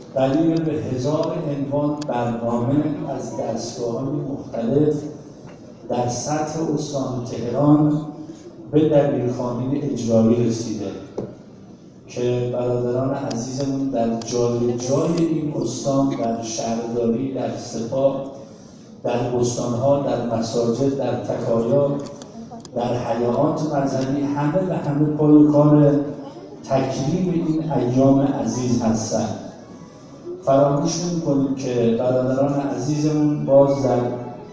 دلیل به 1000 عنوان برنامه از دستگاه‌های مختلف در سطح استان تهران به دبیرخانه اجرایی رسیده که برادران عزیزمون در جای جای این استان، در شهرداری، در سپاه، در استان‌ها، در مساجد، در تکایا، در حیات مذهبی، همه و همه پای کار تکریم این ایام عزیز هستند. فراموش نمی‌کنیم که برادران عزیزمون باز در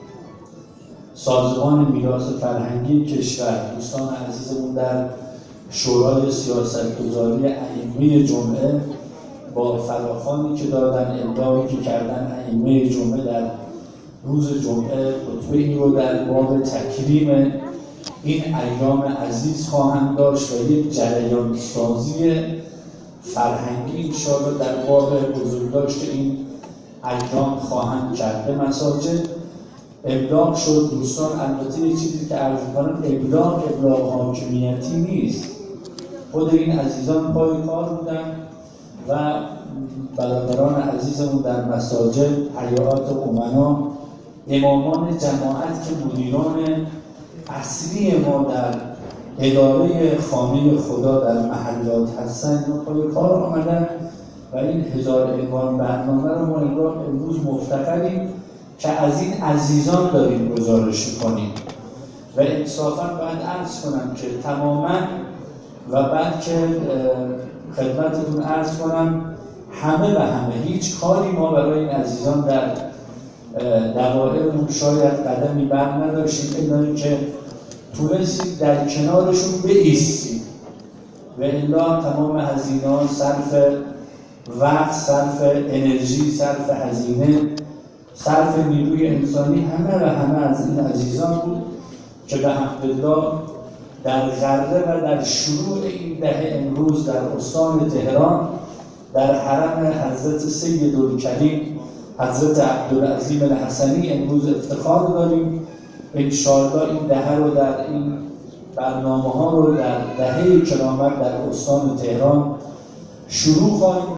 سازمان میراث فرهنگی کشور، دوستان عزیزمون در شورای سیاستگذاری ائمه جمعه با فراخوانی که دادن، ابداعی که کردن ائمه جمعه در روز جمعه، خطبه‌ای رو در باب تکریم این ایام عزیز خواهند داشت و یک جریان سازی فرهنگی انشاءالله در باب بزرگداشت این ایام خواهند کرد. به مساجد ابلاغ شد دوستان. البته یه چیزی که عرض کنم، ابلاغ حاکمیتی نیست، خود این عزیزان پای کار بودن و برادران عزیزمون در مساجد، حیات امنا، امامان جماعت که مدیران اصلی ما در اداره خانه خدا در محلات هستند و پای کار آمدن و این 1000 عنوان برنامه رو ما امروز مفتخریم که از این عزیزان داریم گزارش کنیم و انصافاً باید عرض کنم که تماماً و بعد که خدمتتون عرض کنم همه و همه هیچ کاری ما برای این عزیزان در دوائرمون شاید قدمی بر نداشتیم الا اینکه تونستیم در کنارشون بایستیم و الا تمام هزینه‌ها صرف وقت، صرف انرژی، صرف هزینه، صرف نیروی انسانی همه و همه از این عزیزان بود که به حمدالله در غره و در شروع این دهه امروز در استان تهران در حرم حضرت سیدالکریم حضرت عبدالعظیم الحسنی امروز افتخار داریم. انشاءالله این دهه رو در این برنامه ها رو در دهه کرامت در استان تهران شروع خواهیم